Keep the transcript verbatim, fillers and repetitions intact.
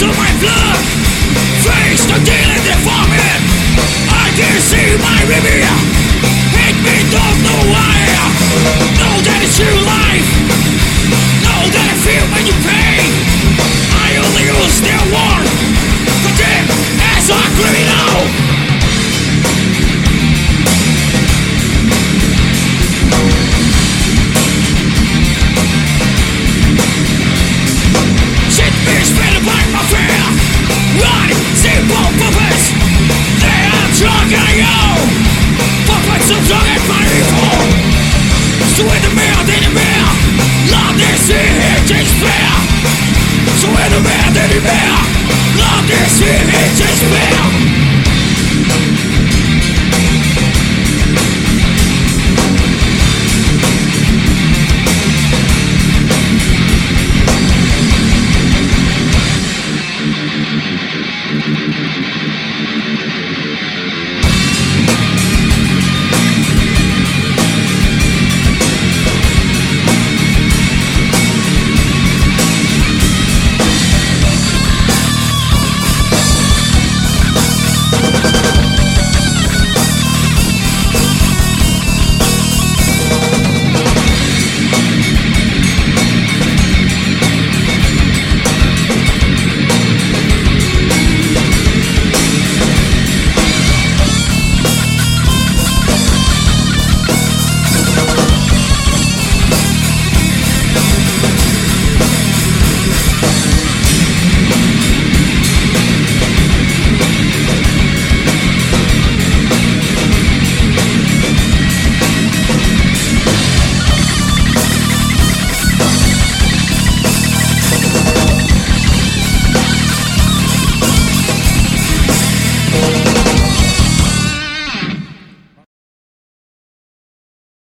of my blood, face the dealing deforming. I can see my reveal. Hate me, don't know why. Know that it's your life. Know that I feel when you pain. I only use their word for them as a criminal. Så är du med, är du med. Landets frihet är spel. Så är du med, är du med. Landets frihet är spel.